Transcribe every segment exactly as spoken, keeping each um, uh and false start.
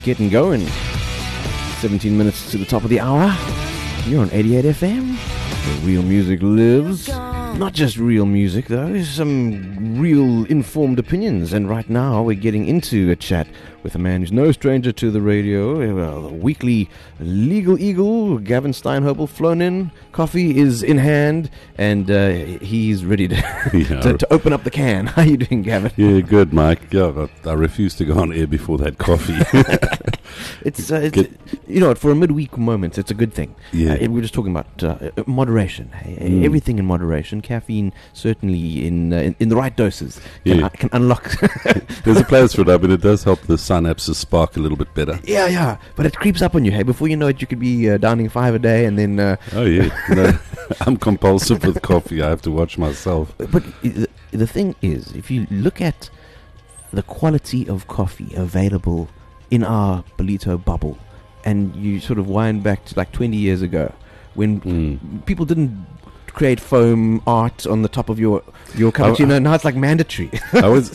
Getting going. seventeen minutes to the top of the hour. You're on eighty-eight F M. Where real music lives. Not just real music, though. Some real informed opinions. And right now, we're getting into a chat with a man who's no stranger to the radio. Well, the weekly legal eagle, Gavin Steinhobel, flown in. Coffee is in hand, and uh, he's ready to, yeah. to to open up the can. How are you doing, Gavin? Yeah, good, Mike. Yeah, I, I refuse to go on air before that coffee. It's, uh, it's you know what, for a midweek moment, it's a good thing. Yeah. Uh, we're just talking about uh, moderation. Hey? Mm. Everything in moderation. Caffeine, certainly in uh, in, in the right doses, can, Yeah. uh, can unlock. There's a place for it, but it does help the synapses spark a little bit better. Yeah, yeah. But it creeps up on you. Hey, before you know it, you could be uh, downing five a day, and then. Uh, Oh, yeah. You know, I'm compulsive with coffee. I have to watch myself. But the, the thing is, if you look at the quality of coffee available in our Bolito bubble, and you sort of wind back to like twenty years ago, when Mm. people didn't create foam art on the top of your your Oh, cappuccino, now it's like mandatory. I was.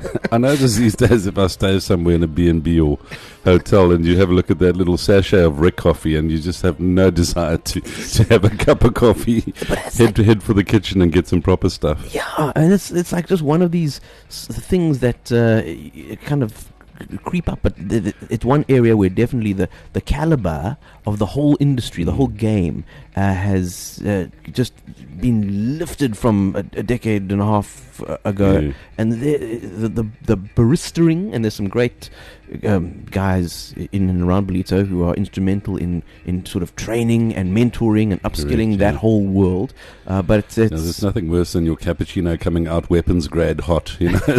I notice these days if I stay somewhere in a B and B or hotel and you have a look at that little sachet of Rick coffee and you just have no desire to, to have a cup of coffee, head to head for the kitchen and get some proper stuff. Yeah, and it's it's like just one of these s- things that uh, y- kind of creep up, but th- th- it's one area where definitely the, the caliber of the whole industry, the whole game, uh, has uh, just been lifted from a, a decade and a half uh, ago. Yeah. And the, the the the baristering, and there's some great um, guys in and around Bolito who are instrumental in, in sort of training and mentoring and upskilling Correct, that yeah. whole world. Uh, but it's, it's No, there's nothing worse than your cappuccino coming out weapons grade hot, you know.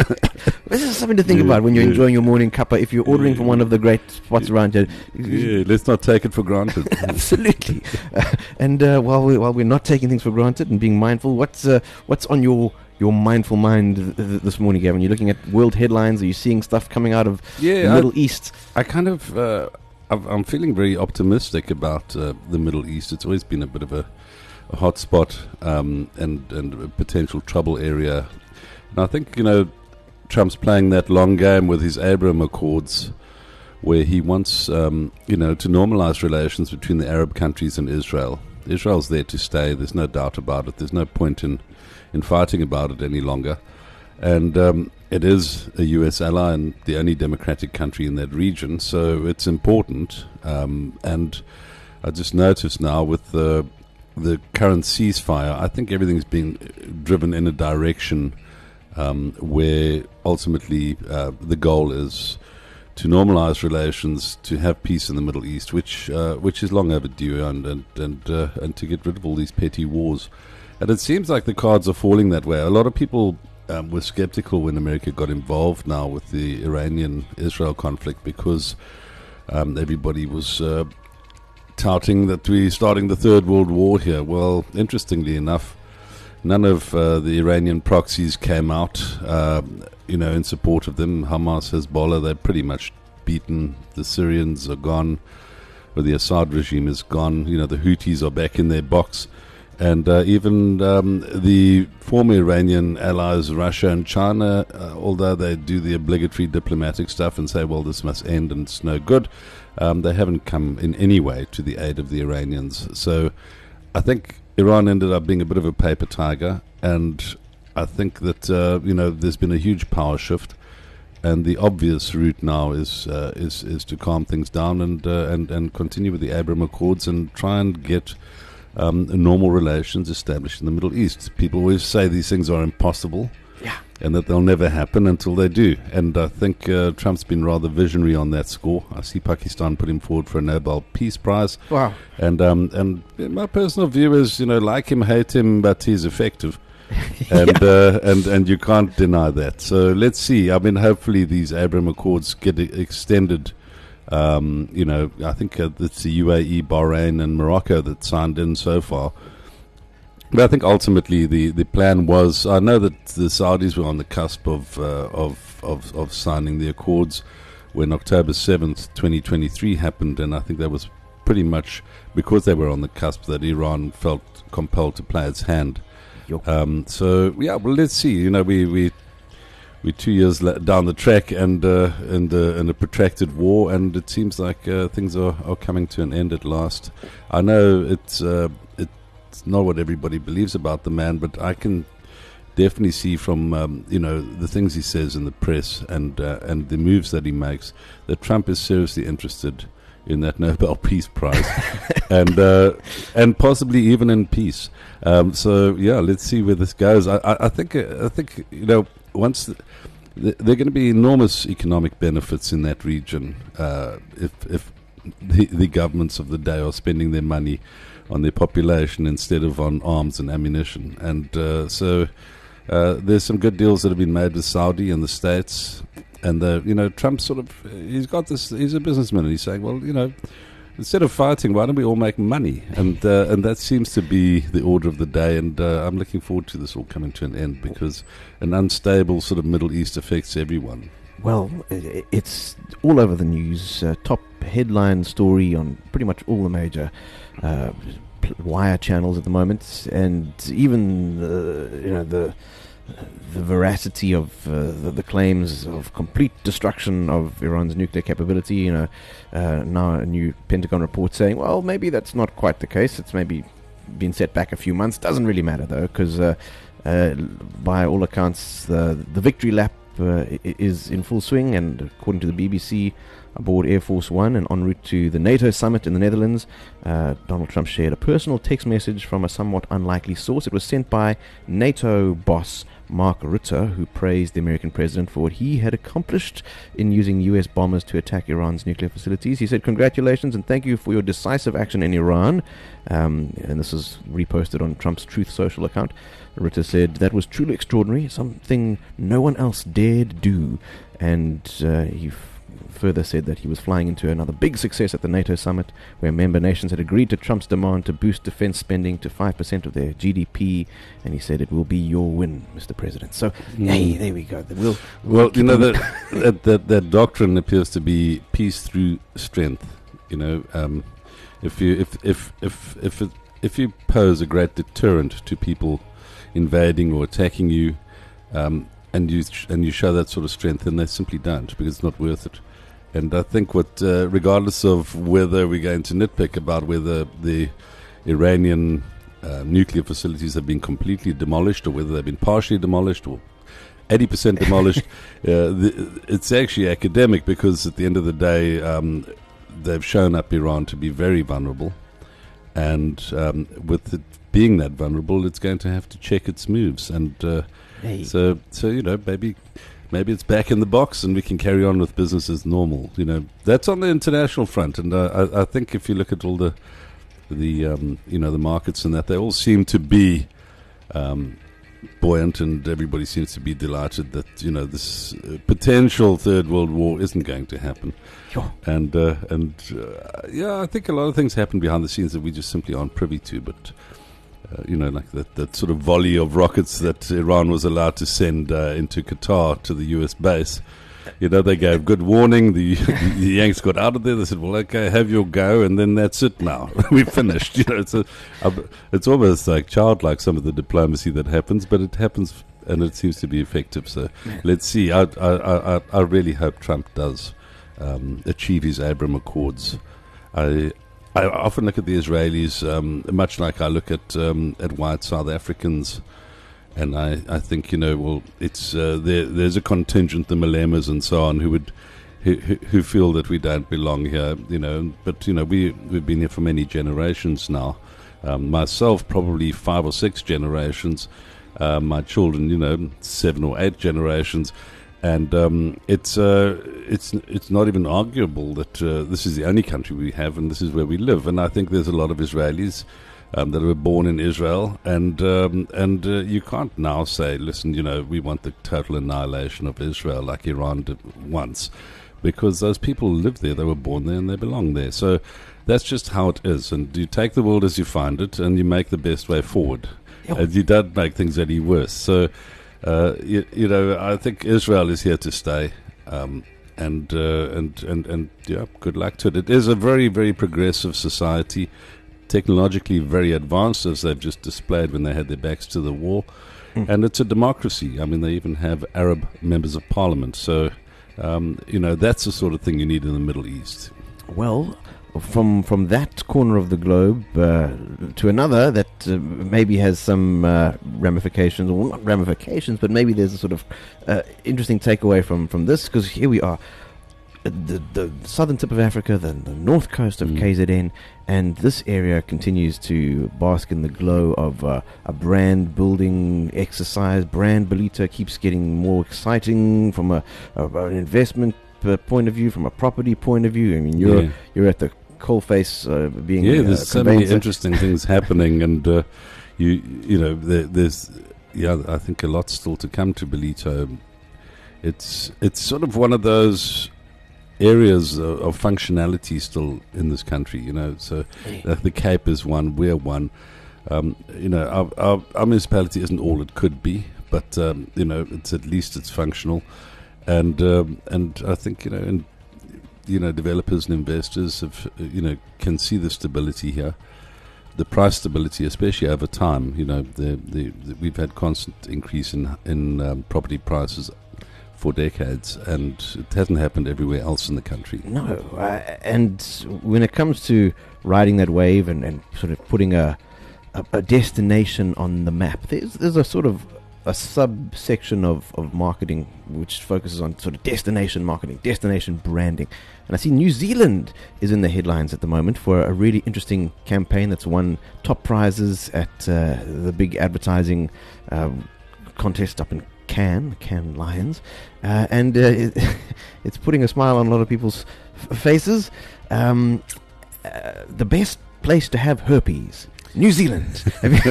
this is something to think Yeah, about when you're yeah. enjoying your morning cuppa. If you're ordering from one of the great spots around here, Yeah, let's not take it for granted. absolutely. Uh, and uh, while we while we're not taking things for granted and being mindful, what's uh, what's on your your mindful mind th- th- this morning, Gavin? You're looking at world headlines. Are you seeing stuff coming out of Yeah, the I- Middle East? I kind of, uh, I've- I'm feeling very optimistic about uh, the Middle East. It's always been a bit of a, a hot spot um, and and a potential trouble area. And I think you know Trump's playing that long game with his Abraham Accords, where he wants um, you know to normalize relations between the Arab countries and Israel. Israel's there to stay. There's no doubt about it. There's no point in in fighting about it any longer. And um, it is a U S ally and the only democratic country in that region, so it's important. Um, and I just noticed now with the the current ceasefire, I think everything's being driven in a direction um, where ultimately uh, the goal is to normalize relations, to have peace in the Middle East, which uh, which is long overdue, and and and, uh, and to get rid of all these petty wars. And it seems like the cards are falling that way. A lot of people um, were skeptical when America got involved now with the Iranian-Israel conflict because um, everybody was uh, touting that we're starting the Third World War here. Well, interestingly enough, none of uh, the Iranian proxies came out, um, you know, in support of them. Hamas, Hezbollah, they're pretty much beaten. The Syrians are gone, or the Assad regime is gone. You know, the Houthis are back in their box. And uh, even um, the former Iranian allies, Russia and China, uh, although they do the obligatory diplomatic stuff and say, well, this must end and it's no good, um, they haven't come in any way to the aid of the Iranians. So I think Iran ended up being a bit of a paper tiger, and I think that, uh, you know, there's been a huge power shift. And the obvious route now is uh, is is to calm things down and uh, and and continue with the Abraham Accords and try and get um, normal relations established in the Middle East. People always say these things are impossible, Yeah. and that they'll never happen until they do. And I think uh, Trump's been rather visionary on that score. I see Pakistan put him forward for a Nobel Peace Prize, Wow. and um, and my personal view is, you know, like him, hate him, but he's effective. and uh, and and you can't deny that. So let's see. I mean, hopefully these Abraham Accords get e- extended. Um, you know, I think uh, it's the U A E, Bahrain, and Morocco that signed in so far. But I think ultimately the, the plan was. I know that the Saudis were on the cusp of uh, of, of of signing the accords when October seventh, twenty twenty three happened, and I think that was pretty much because they were on the cusp that Iran felt compelled to play its hand. Um, so yeah, well, let's see. You know, we we we're two years la- down the track, and uh, and uh, and a protracted war, and it seems like uh, things are, are coming to an end at last. I know it's uh, it's not what everybody believes about the man, but I can definitely see from um, you know the things he says in the press and uh, and the moves that he makes that Trump is seriously interested in that Nobel Peace Prize, and uh, and possibly even in peace. Um, so yeah, let's see where this goes. I, I, I think uh, I think you know once the, the, there are going to be enormous economic benefits in that region uh, if if the, the governments of the day are spending their money on their population instead of on arms and ammunition, and uh, so. Uh, there's some good deals that have been made with Saudi and the States, and the you know Trump sort of he's got this. He's a businessman, and he's saying, well, you know, instead of fighting, why don't we all make money? And uh, and that seems to be the order of the day. And uh, I'm looking forward to this all coming to an end because an unstable sort of Middle East affects everyone. Well, i- it's all over the news. Uh, top headline story on pretty much all the major uh, pl- wire channels at the moment, and even uh, you know the the veracity of uh, the, the claims of complete destruction of Iran's nuclear capability. You know, uh, now a new Pentagon report saying, well, maybe that's not quite the case. It's maybe been set back a few months. Doesn't really matter though, because uh, uh, by all accounts, the the victory lap uh, i- is in full swing, and according to the B B C, aboard Air Force One and en route to the NATO summit in the Netherlands, uh, Donald Trump shared a personal text message from a somewhat unlikely source. It was sent by NATO boss Mark Rutte, who praised the American president for what he had accomplished in using U S bombers to attack Iran's nuclear facilities. He said, congratulations and thank you for your decisive action in Iran. Um, and this is reposted on Trump's Truth Social account. Rutte said, that was truly extraordinary, something no one else dared do. And uh, he f- further said that he was flying into another big success at the NATO summit, where member nations had agreed to Trump's demand to boost defense spending to five percent of their G D P, and he said it will be your win, Mister President. So, Mm. hey, there we go. We'll, we'll Well, keep you know him- that, that that that doctrine appears to be peace through strength. You know, um, if you if if if if it, if you pose a great deterrent to people invading or attacking you, um, and you sh- and you show that sort of strength, then they simply don't because it's not worth it. And I think what, uh, regardless of whether we're going to nitpick about whether the Iranian uh, nuclear facilities have been completely demolished or whether they've been partially demolished or eighty percent demolished, uh, the, it's actually academic because at the end of the day, um, they've shown up Iran to be very vulnerable. And um, with it being that vulnerable, it's going to have to check its moves. And uh, hey. so, so, you know, maybe... Maybe it's back in the box and we can carry on with business as normal. You know, that's on the international front. And uh, I, I think if you look at all the, the um, you know, the markets and that, they all seem to be um, buoyant, and everybody seems to be delighted that, you know, this uh, potential third world war isn't going to happen. Sure. And, uh, and uh, yeah, I think a lot of things happen behind the scenes that we just simply aren't privy to, but... Uh, you know, like that, that sort of volley of rockets that Iran was allowed to send uh, into Qatar to the U S base. You know, they gave good warning. The, the Yanks got out of there. They said, well, okay, have your go, and then that's it now. We're finished. You know, it's, a, it's almost like childlike, some of the diplomacy that happens, but it happens, and it seems to be effective. So Yeah. let's see. I, I, I, I really hope Trump does um, achieve his Abraham Accords. I... I often look at the Israelis, um, much like I look at um, at white South Africans, and I, I think, you know, well, it's uh, there, there's a contingent, the Malemas and so on, who would who, who who feel that we don't belong here, you know. But you know, we we've been here for many generations now. Um, myself, probably five or six generations. Uh, my children, you know, seven or eight generations. And um, it's uh, it's it's not even arguable that uh, this is the only country we have, and this is where we live. And I think there's a lot of Israelis um, that were born in Israel, and um, and uh, you can't now say, listen, you know, we want the total annihilation of Israel like Iran did once, because those people live there, they were born there, and they belong there. So that's just how it is. And you take the world as you find it, and you make the best way forward, Yep. and you don't make things any worse. So. Uh, you, you know, I think Israel is here to stay, um, and, uh, and and and yeah, good luck to it. It is a very, very progressive society, technologically very advanced, as they've just displayed when they had their backs to the wall, and it's a democracy. I mean, they even have Arab members of parliament. So, um, you know, that's the sort of thing you need in the Middle East. Well, from from that corner of the globe uh, to another that uh, maybe has some uh, ramifications, or not ramifications, but maybe there's a sort of uh, interesting takeaway from, from this, because here we are, the, the southern tip of Africa, the, the north coast of mm. K Z N, and this area continues to bask in the glow of uh, a brand building exercise. Brand Ballito keeps getting more exciting from a, a an investment uh, point of view, from a property point of view. I mean, you're yeah. you're at the coalface uh, being yeah. Uh, there's so many interesting things happening, and uh, you you know there, there's yeah. I think a lot still to come to Ballito. It's it's sort of one of those areas of, of functionality still in this country, you know. So uh, the Cape is one, we're one. Um, you know, our, our, our municipality isn't all it could be, but um, you know, it's at least it's functional, and um, and I think you know, and you know, developers and investors have uh, you know can see the stability here, the price stability, especially over time. You know, the the, the we've had constant increase in in um, property prices for decades, and it hasn't happened everywhere else in the country. No, uh, and when it comes to riding that wave and, and sort of putting a, a a destination on the map, there's there's a sort of a subsection of, of marketing which focuses on sort of destination marketing, destination branding. And I see New Zealand is in the headlines at the moment for a really interesting campaign that's won top prizes at uh, the big advertising um, contest up in Cannes, Cannes Lions, uh, and uh, it, it's putting a smile on a lot of people's f- faces. Um, uh, the best place to have herpes, New Zealand.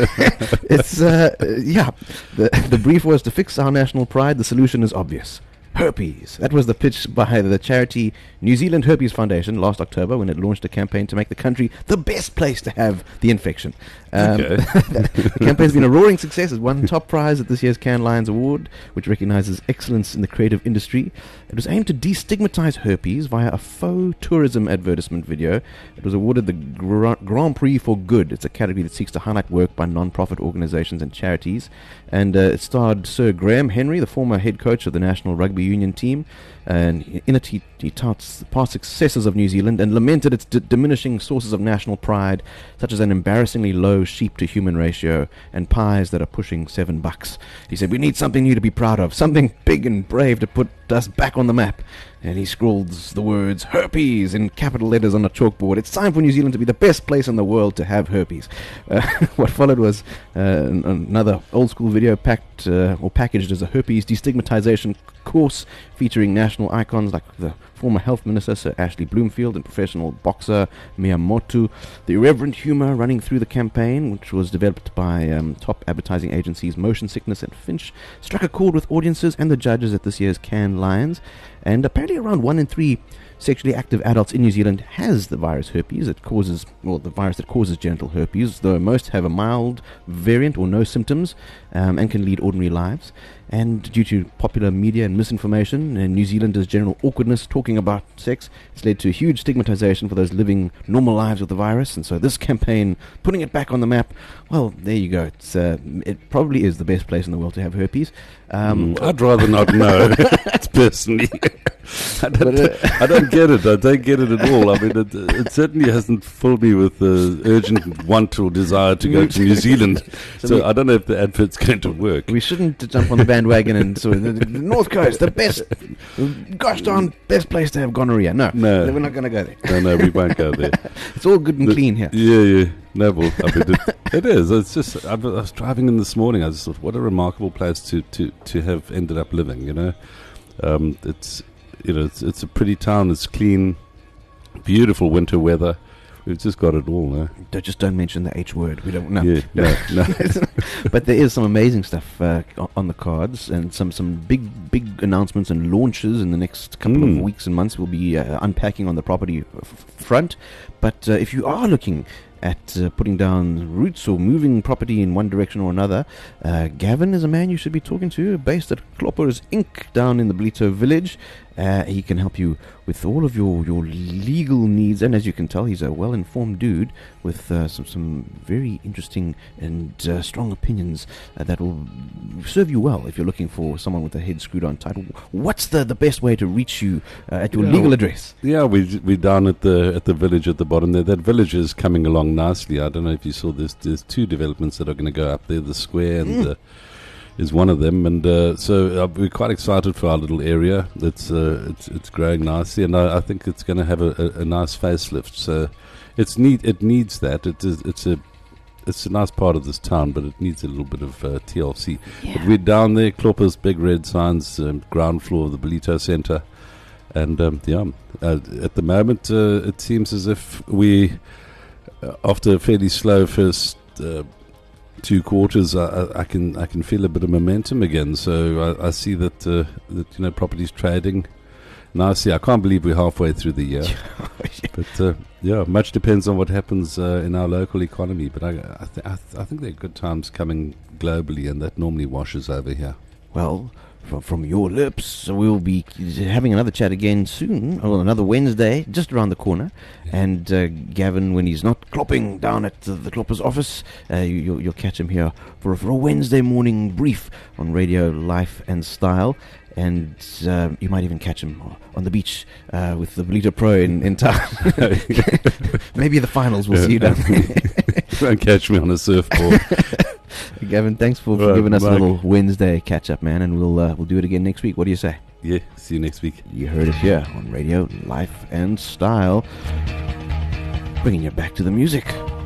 It's uh, yeah. The the brief was to fix our national pride. The solution is obvious. Herpes. That was the pitch by the charity New Zealand Herpes Foundation last October when it launched a campaign to make the country the best place to have the infection. Um, okay. The campaign's been a roaring success. It won top prize at this year's Cannes Lions Award, which recognizes excellence in the creative industry. It was aimed to destigmatize herpes via a faux tourism advertisement video. It was awarded the Gra- Grand Prix for Good. It's a category that seeks to highlight work by non-profit organizations and charities. And uh, it starred Sir Graham Henry, the former head coach of the National Rugby Union team. And in it, he, he touts the past successes of New Zealand and lamented its d- diminishing sources of national pride, such as an embarrassingly low sheep-to-human ratio and pies that are pushing seven bucks. He said, "We need something new to be proud of, something big and brave to put us back on the map." And he scrawls the words herpes in capital letters on a chalkboard. It's time for New Zealand to be the best place in the world to have herpes. Uh, what followed was uh, an, another old-school video packed uh, or packaged as a herpes destigmatization course featuring national icons like the former health minister Sir Ashley Bloomfield and professional boxer Miyamoto. The irreverent humor running through the campaign, which was developed by um, top advertising agencies Motion Sickness and Finch, struck a chord with audiences and the judges at this year's Cannes Lions. And apparently around one in three sexually active adults in New Zealand has the virus herpes. It causes, well, the virus that causes genital herpes, though most have a mild variant or no symptoms um, and can lead ordinary lives. And due to popular media and misinformation and New Zealanders' general awkwardness talking about sex, it's led to a huge stigmatization for those living normal lives with the virus. And so this campaign, putting it back on the map, well, there you go. It's uh, it probably is the best place in the world to have herpes. Um, mm, I'd rather not know, personally. I don't, but, uh, I don't get it. I don't get it at all. I mean, it, it certainly hasn't filled me with the urgent want or desire to go to New Zealand. So, so we, I don't know if the advert's going to work. We shouldn't jump on the bandwagon and sort of the, the North Coast, the best, gosh darn best place to have gonorrhea. No, no, we're not going to go there. No, no, we won't go there. It's all good and the, clean here. Yeah, yeah. No, well, I mean, it, it is. It's just. I was driving in this morning. I just thought, what a remarkable place to, to, to have ended up living. You know, um, it's. You know, it's, it's a pretty town. It's clean, beautiful winter weather. We've just got it all, no? Don't, just don't mention the H word. We don't know. Yeah, no, no. But there is some amazing stuff uh, on the cards, and some, some big big announcements and launches in the next couple mm. of weeks and months. We'll be uh, unpacking on the property f- front. But uh, if you are looking at uh, putting down roots or moving property in one direction or another, uh, Gavin is a man you should be talking to, based at Kloppers Incorporated down in the Ballito village. Uh, he can help you with all of your, your legal needs, and as you can tell, he's a well-informed dude with uh, some, some very interesting and uh, strong strong opinions uh, that will serve you well if you're looking for someone with a head screwed on tight. What's the, the best way to reach you uh, at your Yeah, legal well, address? Yeah, we we're down at the at the village at the bottom there. That village is coming along nicely. I don't know if you saw this. There's two developments that are going to go up there. The square and Mm. uh, is one of them, and uh, so uh, we're quite excited for our little area. It's uh, it's it's growing nicely, and I, I think it's going to have a, a, a nice facelift. So it's need it needs that. It is it's a it's a nice part of this town, but it needs a little bit of uh, T L C. Yeah. But we're down there, Klopper's big red signs, um, ground floor of the Belito Centre. And um, yeah, uh, at the moment, uh, it seems as if we, uh, after a fairly slow first uh, two quarters, I, I, I can I can feel a bit of momentum again. So I, I see that uh, that you know property's trading nicely. I can't believe we're halfway through the year, but uh, yeah, much depends on what happens uh, in our local economy. But I I, th- I, th- I think there are good times coming globally, and that normally washes over here. Well, from, from your lips, we'll be having another chat again soon, or another Wednesday, just around the corner. Yeah. And uh, Gavin, when he's not clopping down at the, the Clopper's office, uh, you, you'll, you'll catch him here for, a- for a Wednesday morning brief on Radio Life and Style. And uh, you might even catch him on the beach uh, with the Belito Pro in, in town. Maybe the finals, we'll see you down there. Don't catch me on a surfboard. Gavin, thanks for, for Right, giving us Mike. a little Wednesday catch-up, man, and we'll uh, we'll do it again next week. What do you say? Yeah, see you next week. You heard it here on Radio Life and Style, bringing you back to the music.